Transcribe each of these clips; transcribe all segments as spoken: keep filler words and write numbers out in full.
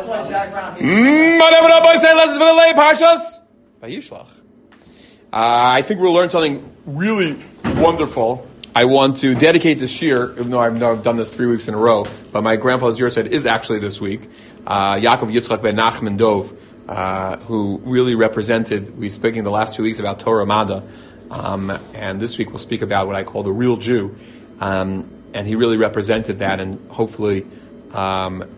why Zach Brown. Let's for the lay Parshas Vayishlach. Uh, I think we'll learn something really wonderful. I want to dedicate this year, even though I've, I've done this three weeks in a row, but my grandfather's yahrzeit is actually this week. Uh, Yaakov Yitzchak ben Nachman Dov, uh, who really represented, we speaking the last two weeks about Torah Mada, um, and this week we'll speak about what I call the real Jew. Um, and he really represented that, and hopefully um,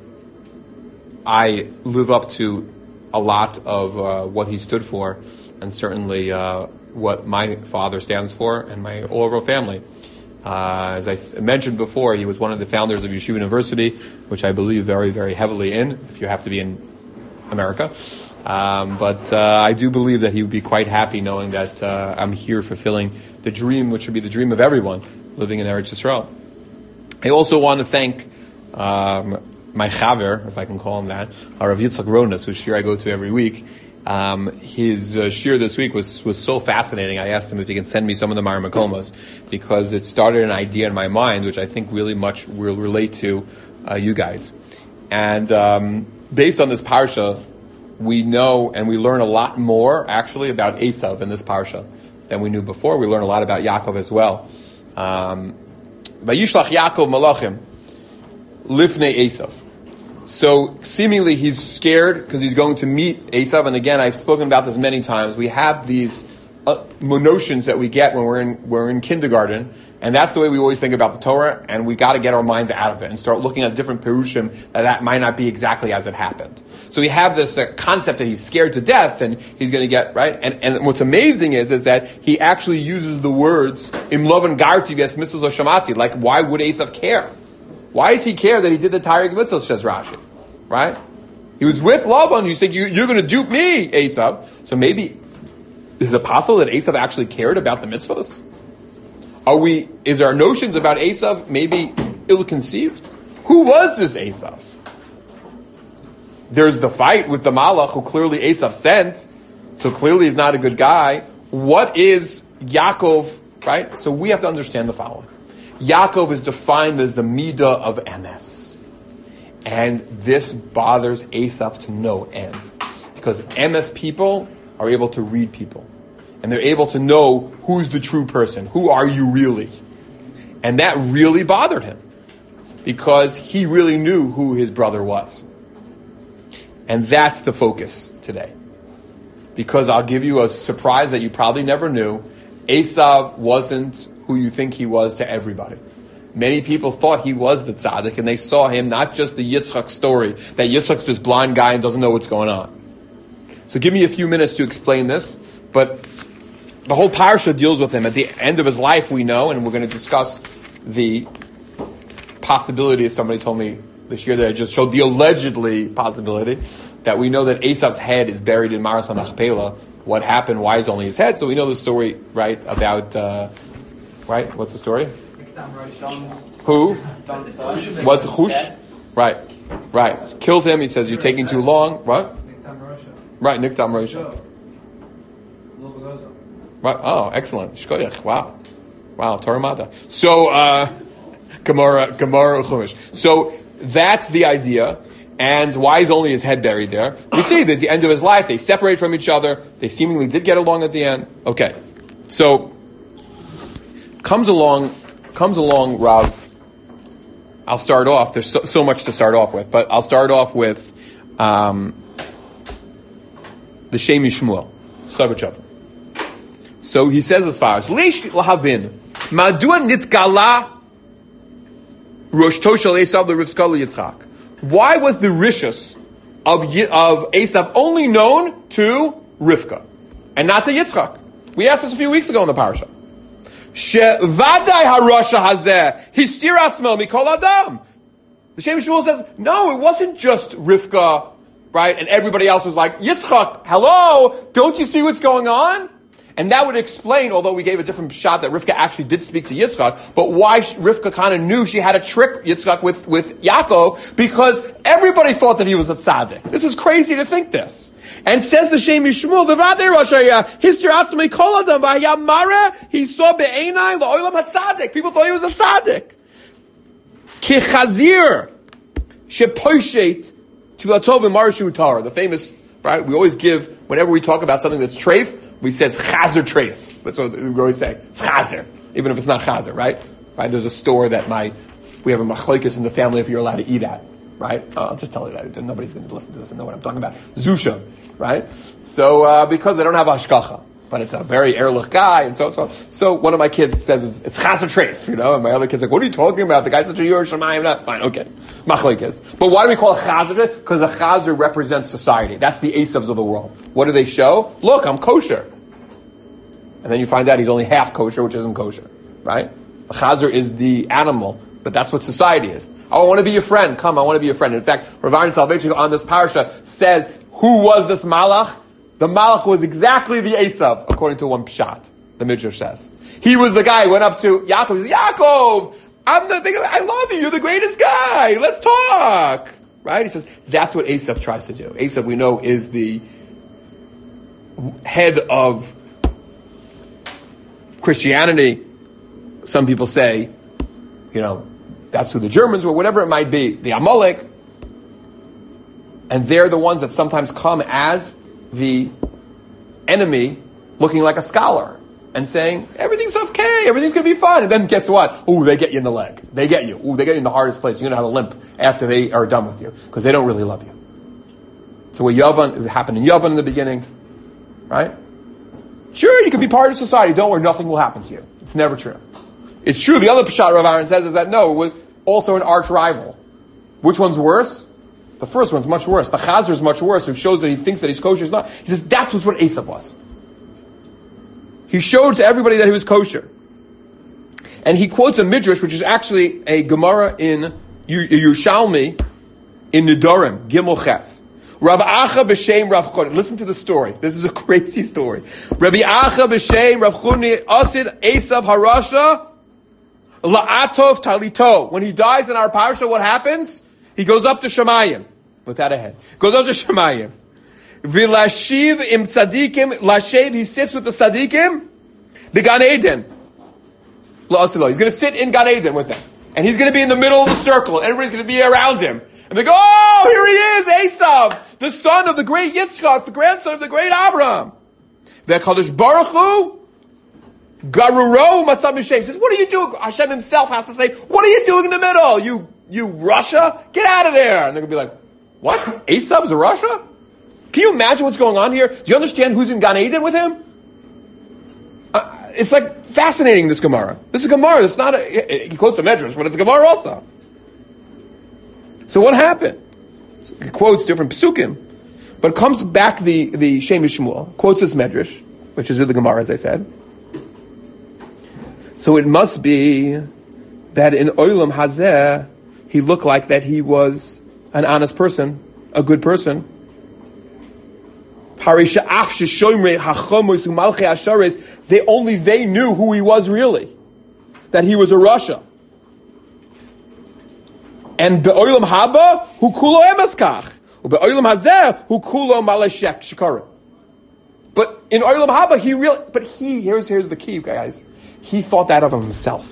I live up to a lot of uh, what he stood for, and certainly uh, what my father stands for, and my overall family. Uh, as I s- mentioned before, he was one of the founders of Yeshiva University, which I believe very, very heavily in, if you have to be in America. Um, but uh, I do believe that he would be quite happy knowing that uh, I'm here fulfilling the dream, which would be the dream of everyone living in Eretz Yisrael. I also want to thank um, my chaver, if I can call him that, Rav Yitzchak Ronas, whose shir I go to every week. Um, his uh, shir this week was was so fascinating. I asked him if he can send me some of the Mar Makomos, because it started an idea in my mind, which I think really much will relate to uh, you guys. And um, based on this parsha, we know and we learn a lot more actually about Esav in this parsha than we knew before. We learn a lot about Yaakov as well. Um, Vayishlach Yaakov malachim lifnei Esav. So seemingly he's scared because he's going to meet Esav. And again, I've spoken about this many times. We have these uh, notions that we get when we're in we're in kindergarten, and that's the way we always think about the Torah. And we got to get our minds out of it and start looking at different perushim that that might not be exactly as it happened. So we have this uh, concept that he's scared to death and he's going to get right. And and what's amazing is is that he actually uses the words im lovan garti v'es mitzvos lo shamati. Like, why would Esav care? Why does he care that he did the Taryag Mitzvot, says Rashi? Right? He was with Lavan. You said, you, you're going to dupe me, Esav. So maybe, is it possible that Esav actually cared about the mitzvahs? Are we, is our notions about Esav maybe ill-conceived? Who was this Esav? There's the fight with the Malach, who clearly Esav sent. So clearly he's not a good guy. What is Yaakov, right? So we have to understand the following. Yaakov is defined as the midah of M S. And this bothers Esav to no end. Because M S people are able to read people. And they're able to know who's the true person. Who are you really? And that really bothered him. Because he really knew who his brother was. And that's the focus today. Because I'll give you a surprise that you probably never knew. Esav wasn't who you think he was to everybody. Many people thought he was the tzaddik, and they saw him not just the Yitzchak story, that Yitzchak's this blind guy and doesn't know what's going on. So give me a few minutes to explain this, but the whole parsha deals with him. At the end of his life, we know, and we're going to discuss the possibility, as somebody told me this year that I just showed, the allegedly possibility, that we know that Esav's head is buried in Maras HaMachpelah. What happened? Why is only his head? So we know the story, right, about... Uh, Right? What's the story? Who? What's Chush? Right. Right. Killed him. He says, you're taking too long. What? Right. Niktam Rosha. Right. Oh, excellent. Shkoyach. Wow. Wow. Torah Mata. So, uh, Gemara, Gemara Chumash. So, that's the idea. And why is only his head buried there? We see that at the end of his life, they separate from each other. They seemingly did get along at the end. Okay. So, Comes along, comes along, Rav. I'll start off. There's so, so much to start off with, but I'll start off with um, the Shem Yishmuel, Sagachav. So he says as follows: Leish lahavin, madua nitgala rosh toshel Esav l'Rivka l'Yitzchak. Why was the rishus of of Esav only known to Rivka and not to Yitzchak? We asked this a few weeks ago in the parasha. Shevadai harasha hazeh histir atzmo mikol adam. The Shem Shmuel says, no, it wasn't just Rivka, right? And everybody else was like, Yitzchak, hello, don't you see what's going on? And that would explain, although we gave a different shot that Rivka actually did speak to Yitzchak, but why Rivka kind of knew she had to trick Yitzchak with, with Yaakov, because everybody thought that he was a tzaddik. This is crazy to think this. And says the Shem Yishmuel, the Vadei Roshaya, Histir Atzmei Kol Adam, V'Hayamara, he saw Be'enai L'Olam HaTzadik. People thought he was a tzaddik. Ki Chazir, Shepoishet Tfilatov and Marshu Tar, the famous, right? We always give, whenever we talk about something that's treif, we say it's chazer treif. That's what we always say. It's chazer, even if it's not chazer, right? Right? There's a store that my, we have a machlokes in the family if you're allowed to eat at, right? Uh, I'll just tell you that. Nobody's going to listen to this and know what I'm talking about. Zusha, right? So, uh, because they don't have hashkacha. But it's a very ehrlich guy, and so so. So one of my kids says it's, it's chaser treif, you know, and my other kid's like, "What are you talking about? The guy's such a Yerushalayim." Not fine, okay, machlokes. But why do we call it chaser treif? Because the chaser represents society. That's the Asavs of the world. What do they show? Look, I'm kosher, and then you find out he's only half kosher, which isn't kosher, right? The chaser is the animal, but that's what society is. Oh, I want to be your friend. Come, I want to be your friend. In fact, Rav Aaron Soloveitchik on this parsha says, "Who was this malach?" The Malach was exactly the Esav, according to one pshat. The Midrash says he was the guy who went up to Yaakov. He said, "Yaakov, I'm the thing. I love you. You're the greatest guy. Let's talk." Right? He says that's what Esav tries to do. Esav, we know, is the head of Christianity. Some people say, you know, that's who the Germans were. Whatever it might be, the Amalek, and they're the ones that sometimes come as the enemy, looking like a scholar and saying everything's okay, everything's going to be fine, and then guess what? Ooh, they get you in the leg. They get you. Ooh, they get you in the hardest place. You're going to have a limp after they are done with you because they don't really love you. So what Yavan, it happened in Yavan in the beginning, right? Sure, you can be part of society. Don't worry, nothing will happen to you. It's never true. It's true. The other Pshat Rav Aaron says is that no, we're also an arch rival. Which one's worse? The first one's much worse. The Chazer is much worse, who shows that he thinks that he's kosher. Is not. He says that was what Esav was. He showed to everybody that he was kosher. And he quotes a midrash, which is actually a Gemara in Yerushalmi, in Nedarim, Gimel Ches. Rav Acha b'shem Rav Chuni. Listen to the story. This is a crazy story. Rabbi Acha b'shem Rav Chuni Asid Esav Harasha La'atov Talito. When he dies in our parsha, what happens? He goes up to Shemayim without a head. Goes up to Shemayim. V'lashiv im tzadikim lashev. He sits with the tzadikim. The Gan Eden. La'asilo. He's going to sit in Gan Eden with them, and he's going to be in the middle of the circle, and everybody's going to be around him. And they go, "Oh, here he is, Esav, the son of the great Yitzchak, the grandson of the great Abraham." The Kadosh Baruch Hu Garuro Matzah Mishem says, "What are you doing?" Hashem himself has to say, "What are you doing in the middle? You." You Russia? Get out of there. And they're going to be like, what? Esav's a Russia? Can you imagine what's going on here? Do you understand who's in Gan Eden with him? Uh, it's like fascinating, this Gemara. This is Gemara. It's not a, he quotes a Medrash, but it's a Gemara also. So what happened? So he quotes different Pesukim, but comes back the, the Shem Shmuel, quotes this Medrash, which is in the Gemara, as I said. So it must be that in Olam Hazeh, he looked like that he was an honest person, a good person. They only they knew who he was really, that he was a Rasha. And be'olam haba hu kulo emaskach, be'olam hazeh hu kulo malashek shikarim. But in olam haba, he really, but he here's here's the key, guys. He thought that of himself.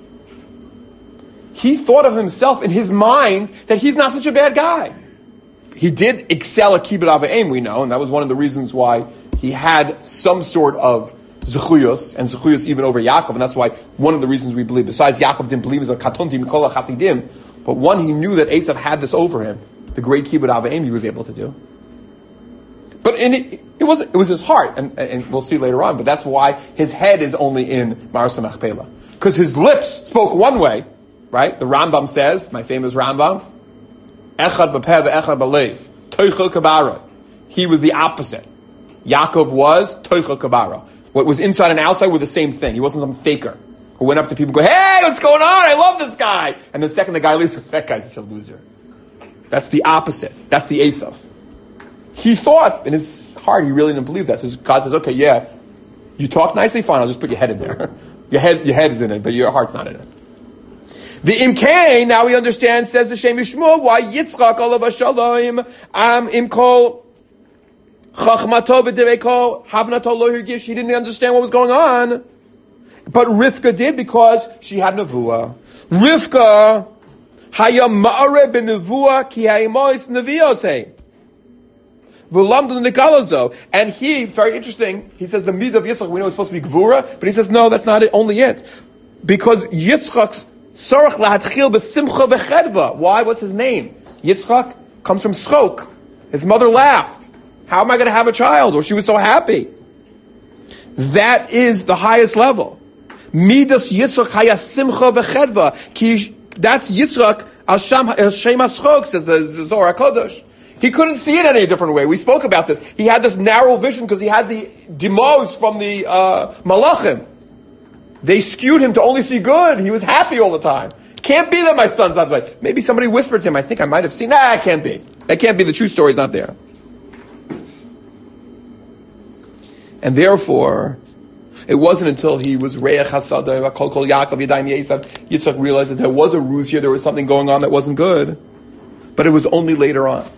He thought of himself in his mind that he's not such a bad guy. He did excel at kibbud av v'em, we know, and that was one of the reasons why he had some sort of zechuyos, and zechuyos even over Yaakov, and that's why one of the reasons we believe, besides Yaakov didn't believe, is a katonti mikol hasidim, but one, he knew that Esav had this over him, the great kibbud av v'em he was able to do. But in it, it was it was his heart, and, and we'll see later on, but that's why his head is only in Marasa Machpelah. Because his lips spoke one way, right? The Rambam says, my famous Rambam, Echad b'peh ve'echad b'leiv, toichel kabara. He was the opposite. Yaakov was toichel kabara. What was inside and outside were the same thing. He wasn't some faker who went up to people and go, "Hey, what's going on? I love this guy." And the second the guy leaves, that guy's such a loser. That's the opposite. That's the Esav. He thought in his heart, he really didn't believe that. So God says, "Okay, yeah, you talk nicely, fine. I'll just put your head in there. your head, your head is in it, but your heart's not in it." The Imkain, now we understand, says the Shem Yishmuel, why Yitzchak olav hashalom am imkol chachmato v'dereko havnato lo hirgish. He didn't understand what was going on, but Rivka did because she had nevuah. Rivka Haya ma'are b'nevua ki ha'imois neviosei. And he, very interesting, he says the midah of Yitzchak, we know it's supposed to be gvura, but he says, no, that's not it, only it. Because Yitzchak's tzarech lahatchil b'simcha v'chedva. Why? What's his name? Yitzchak comes from schok. His mother laughed. How am I going to have a child? Or she was so happy. That is the highest level. Midas Yitzchak haya simcha v'chedva. Ki, that's Yitzchak al shem haschok, says the Zohar HaKadosh. He couldn't see it any different way. We spoke about this. He had this narrow vision because he had the demos from the uh, Malachim. They skewed him to only see good. He was happy all the time. Can't be that my son's not right. Maybe somebody whispered to him, I think I might have seen. Nah, it can't be. That can't be. The true story is not there. And therefore, it wasn't until he was Re'ech HaSadah, Kol Kol Yaakov, Yadayim Yesav, Yitzchak realized that there was a ruse here, there was something going on that wasn't good. But it was only later on.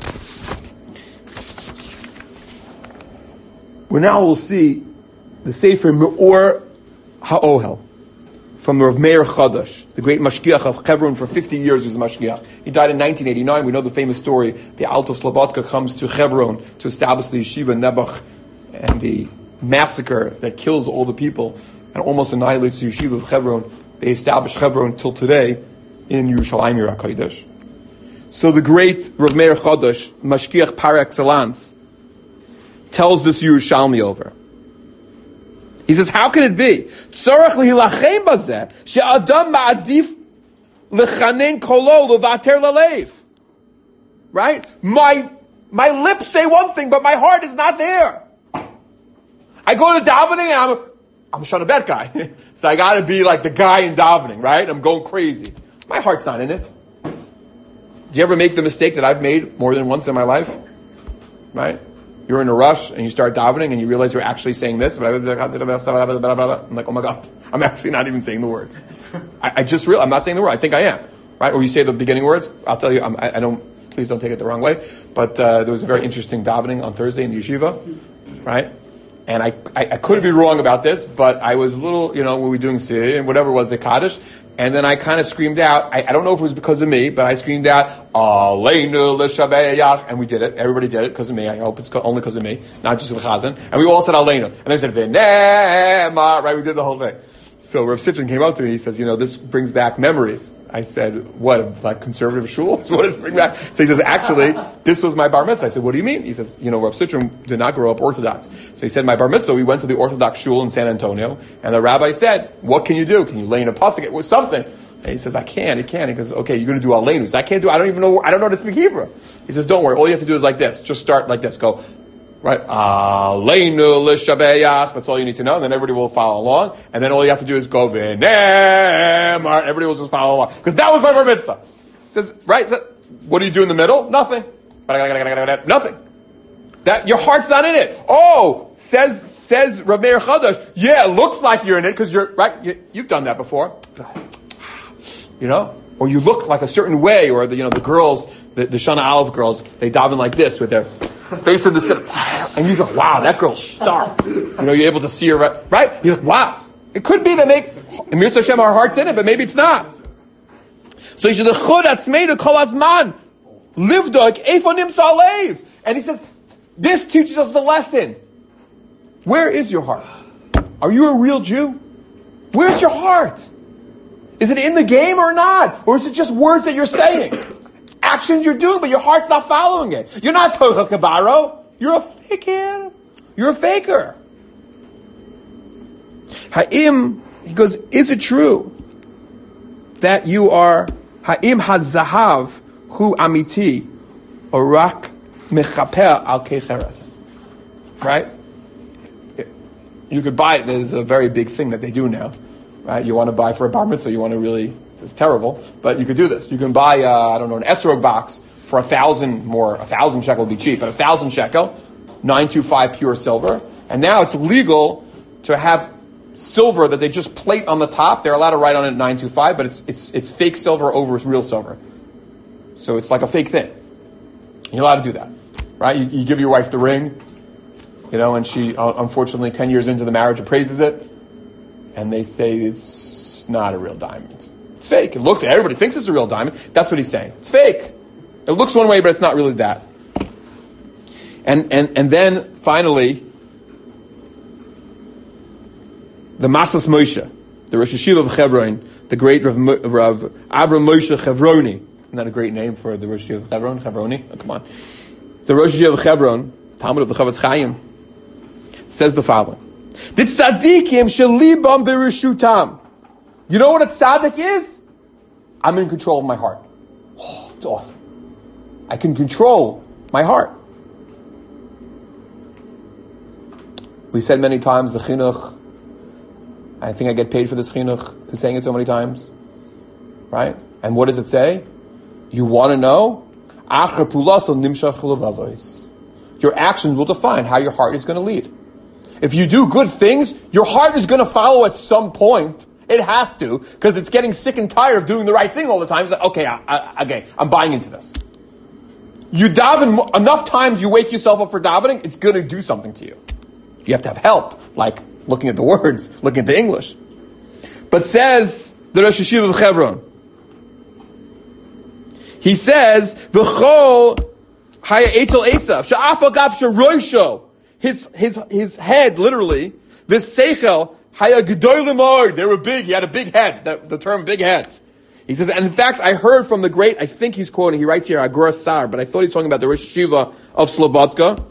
We now will see the Sefer Me'or HaOhel from Rav Meir Chadash, the great Mashgiach of Hebron. For fifty years he was a Mashgiach. He died in nineteen eighty-nine. We know the famous story. The Alto Slobodka comes to Hebron to establish the Yeshiva Nebuch, and the massacre that kills all the people and almost annihilates the Yeshiva of Hebron. They established Hebron till today in Yerushalayim Yer HaKodesh. So the great Rav Meir Chadash, Mashgiach par excellence, tells this Yerushalmi over. He says, how can it be? Tzorach lihilachem bazeh she'adam ma'adif lechanen kolo levater lalev. Right? My my lips say one thing, but my heart is not there. I go to davening and I'm a, I'm a shana bet guy, so I got to be like the guy in davening, right? I'm going crazy. My heart's not in it. Do you ever make the mistake that I've made more than once in my life? Right? You're in a rush and you start davening and you realize you're actually saying this. I'm like, oh my God, I'm actually not even saying the words. I, I just real I'm not saying the word. I think I am. Right? Or you say the beginning words. I'll tell you, I'm, I, I don't, please don't take it the wrong way. But uh, there was a very interesting davening on Thursday in the yeshiva. Right? And I, I, I could be wrong about this, but I was a little, you know, we were doing Siri and whatever it was, the Kaddish. And then I kind of screamed out, I, I don't know if it was because of me, but I screamed out, Aleinu l'shabeach, and we did it. Everybody did it because of me. I hope it's only because of me, not just the Chazan. And we all said Aleinu. And they said, V'nema, right? We did the whole thing. So Rav Sitchin came up to me, he says, you know, this brings back memories. I said, what, like conservative shuls? What does it bring back? So he says, actually, this was my bar mitzvah. I said, what do you mean? He says, you know, Rav Sitchin did not grow up Orthodox. So he said, my bar mitzvah, we went to the Orthodox shul in San Antonio, and the rabbi said, what can you do? Can you lay in a pasuk? It was something. And he says, I can't, I can't. He goes, okay, you're going to do Aleinu. So I can't do, I don't even know, I don't know how to speak Hebrew. He says, don't worry, all you have to do is like this. Just start like this. Go, right, Aleinu l'shabeach. That's all you need to know. And then everybody will follow along. And then all you have to do is go v'nem. Everybody will just follow along. Because that was my bar mitzvah. It says, right, so, what do you do in the middle? Nothing. Nothing. That, your heart's not in it. Oh, says, says Rav Meir Chadash, yeah, it looks like you're in it because you're, right, you, you've done that before. You know? Or you look like a certain way, or the, you know, the girls, the, the Shana Aleph girls, they daven like this with their face in the center. And you go, wow, that girl's sharp. You know, you're able to see her, right? right? You're like, wow. It could be that maybe, Mir Hashem, our heart's in it, but maybe it's not. So you should chud atzmeinu kol hazman. Livdok efonim salev. And he says, this teaches us the lesson. Where is your heart? Are you a real Jew? Where's your heart? Is it in the game or not? Or is it just words that you're saying? Actions you're doing, but your heart's not following it. You're not Tocha Kabaro. You're a faker. You're a faker. Ha'im, he goes, is it true that you are Ha'im hazahav hu amiti orak mechaper al kecheres? Right? You could buy it. There's a very big thing that they do now. Right? You want to buy for a bar mitzvah, you want to really, it's terrible, but you could do this. You can buy, uh, I don't know, an esrog box for a thousand more, a thousand shekel would be cheap, but a thousand shekel, nine two five pure silver, and now it's legal to have silver that they just plate on the top. They're allowed to write on it nine two five, but it's it's it's fake silver over real silver. So it's like a fake thing. You're allowed to do that, right? You, you give your wife the ring, you know, and she, uh, unfortunately, ten years into the marriage, appraises it. And they say it's not a real diamond. It's fake. It looks, everybody thinks it's a real diamond. That's what he's saying. It's fake. It looks one way, but it's not really that. And and and then finally, the Masas Moshe, the Rosh Yeshiva of Chevron, the great Rav, Rav Avram Moshe Chevroni. Isn't that a great name for the Rosh Yeshiva of Chevron? Chevroni? Oh, come on. The Rosh Yeshiva of Chevron, Talmud of the Chavetz Chaim, says the following. The tzaddikim shelibam berishutam. You know what a tzaddik is? I'm in control of my heart. Oh, it's awesome. I can control my heart. We said many times the chinuch. I think I get paid for this chinuch for saying it so many times. Right? And what does it say? You want to know? Your actions will define how your heart is going to lead. If you do good things, your heart is going to follow at some point. It has to, because it's getting sick and tired of doing the right thing all the time. It's like, okay, I, I, okay, I'm buying into this. You daven enough times, you wake yourself up for davening, it's going to do something to you. If you have to have help, like looking at the words, looking at the English. But says the Rosh Yeshiva of Chevron, he says, "V'chol haya etel esav she'af agav sheroisho." His his his head, literally, this seichel haya gedolim mod. They were big. He had a big head. The, the term "big head." He says, and in fact, I heard from the great. I think he's quoting. He writes here Agur Sar, but I thought he's talking about the Rosh Yeshiva of Slobodka.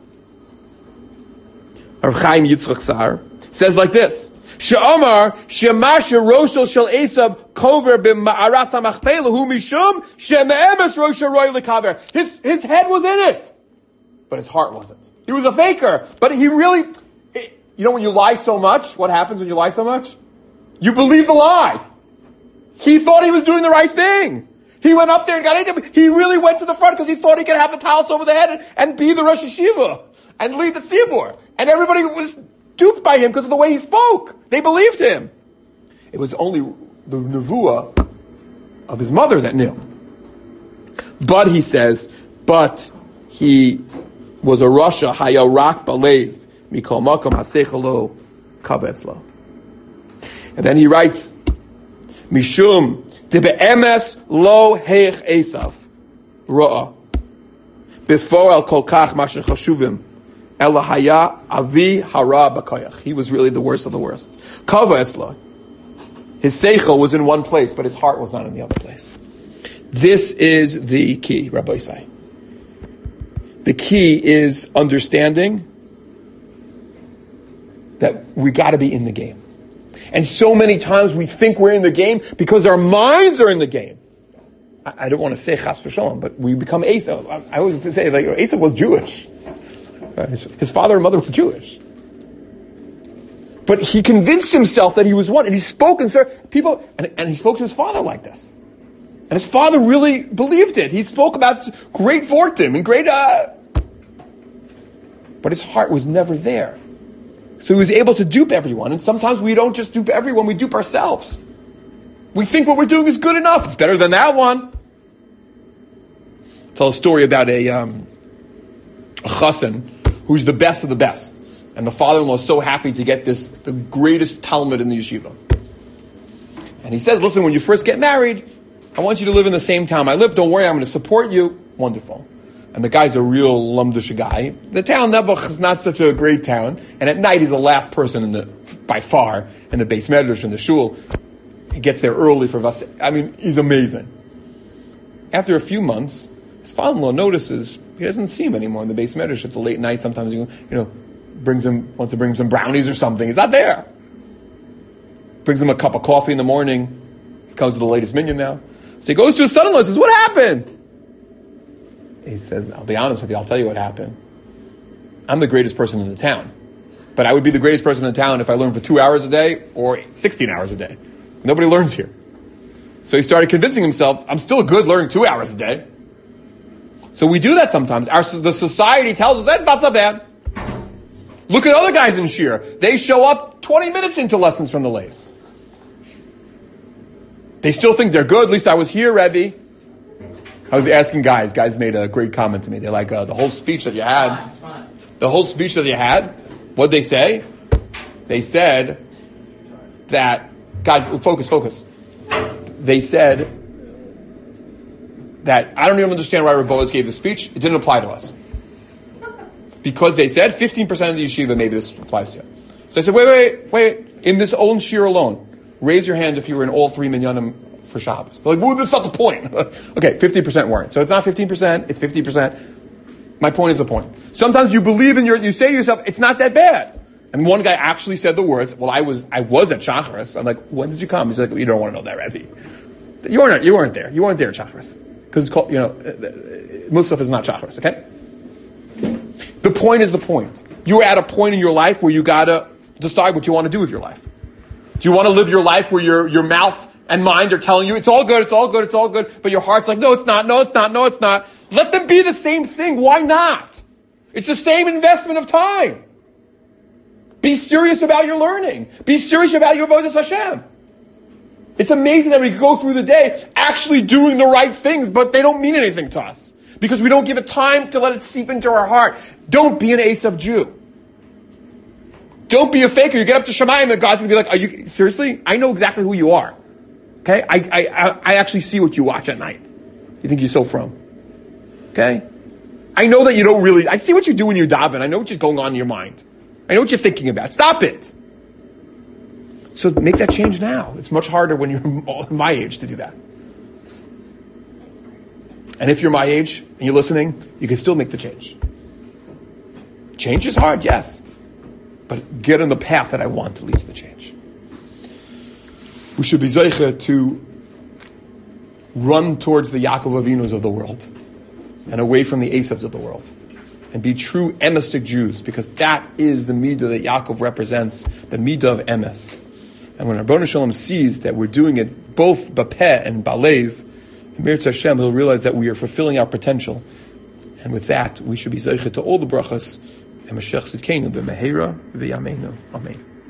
Rav Chaim Yitzchak Sar says like this: She'amar shema sheroshel shel Esav kover b'ma'aras hamachpelah hu mishum sheme'emes rosh haroy lekaver. His his head was in it, but his heart wasn't. He was a faker, but he really. It, you know, when you lie so much, what happens when you lie so much? You believe the lie. He thought he was doing the right thing. He went up there and got into it. He really went to the front because he thought he could have the talents over the head and, and be the Rosh Yeshiva and lead the Tzibur. And everybody was duped by him because of the way he spoke. They believed him. It was only the nevuah of his mother that knew. But he says, but he was a Rasha hayarak balev mikol makom hasechalo kavetzlo. And then he writes, Mishum Emes lo heich Esav Ra'a before el kol kach masher chashuvim ela haya avi hara b'koyach. He was really the worst of the worst. Kava etzla. His seichel was in one place, but his heart was not in the other place. This is the key, Rabbi Isai. The key is understanding that we got to be in the game. And so many times we think we're in the game because our minds are in the game. I, I don't want to say chas v'shalom, but we become Esav. I, I always say, like, Esav was Jewish. Uh, his, his father and mother were Jewish. But he convinced himself that he was one, and he spoke and said, people, and, and he spoke to his father like this. And his father really believed it. He spoke about great fortune and great, uh, but his heart was never there. So he was able to dupe everyone. And sometimes we don't just dupe everyone, we dupe ourselves. We think what we're doing is good enough. It's better than that one. I'll tell a story about a, um, a chassan who's the best of the best. And the father-in-law is so happy to get this, the greatest Talmud in the yeshiva. And he says, listen, when you first get married, I want you to live in the same town I live. Don't worry, I'm going to support you. Wonderful. And the guy's a real lumdish guy. The town Nebuch is not such a great town. And at night, he's the last person in the, by far, in the Beis Medrash, in the shul. He gets there early for Vas. I mean, he's amazing. After a few months, his father-in-law notices he doesn't see him anymore in the Beis Medrash. It's a late night. Sometimes he, you know, brings him, wants to bring him some brownies or something. He's not there. Brings him a cup of coffee in the morning. He comes to the latest minion now. So he goes to his son-in-law and says, what happened? He says, I'll be honest with you, I'll tell you what happened. I'm the greatest person in the town. But I would be the greatest person in the town if I learned for two hours a day or sixteen hours a day. Nobody learns here. So he started convincing himself, I'm still good learning two hours a day. So we do that sometimes. Our, the society tells us, that's not so bad. Look at other guys in Shir. They show up twenty minutes into lessons from the lathe. They still think they're good. At least I was here, Rebbe. I was asking guys. Guys made a great comment to me. They're like, uh, the whole speech that you had, the whole speech that you had, what'd they say? They said that, guys, focus, focus. they said that I don't even understand why Rav Boaz gave the speech. It didn't apply to us. Because they said fifteen percent of the yeshiva, maybe this applies to you. So I said, wait, wait, wait. In this own shir alone, raise your hand if you were in all three minyanim for Shabbos. They're like, well, that's not the point. Okay, fifty percent weren't. So it's not fifteen percent, it's fifty percent. My point is the point. Sometimes you believe in your, you say to yourself, it's not that bad. And one guy actually said the words, well, I was, I was at Shacharis. I'm like, when did you come? He's like, well, you don't want to know that, Rebbe. You weren't, you weren't there. You weren't there at Shacharis. Because it's called, you know, Musaf is not Shacharis, okay? The point is the point. You're at a point in your life where you gotta decide what you want to do with your life. Do you want to live your life where your, your mouth and mind are telling you, it's all good, it's all good, it's all good, but your heart's like, no, it's not, no, it's not, no, it's not. Let them be the same thing. Why not? It's the same investment of time. Be serious about your learning. Be serious about your avodas Hashem. It's amazing that we go through the day actually doing the right things, but they don't mean anything to us. Because we don't give it time to let it seep into our heart. Don't be an Esav Jew. Don't be a faker. You get up to Shemayim and God's going to be like, are you, seriously? I know exactly who you are. Okay? I, I, I actually see what you watch at night. You think you're so from. Okay? I know that you don't really, I see what you do when you daven. I know what's going on in your mind. I know what you're thinking about. Stop it. So make that change now. It's much harder when you're my age to do that. And if you're my age and you're listening, you can still make the change. Change is hard, yes. But get on the path that I want to lead to the change. We should be zeicha to run towards the Yaakov Avinus of the world and away from the Esavs of the world. And be true emistic Jews, because that is the midah that Yaakov represents, the midah of emes. And when Rabbanu Shalom sees that we're doing it both bapeh and balev, Mirtz Hashem, he'll realize that we are fulfilling our potential. And with that, we should be zeicha to all the brachas, and Mashiach Tzidkeinu, v'mehera v'yameinu. Amen.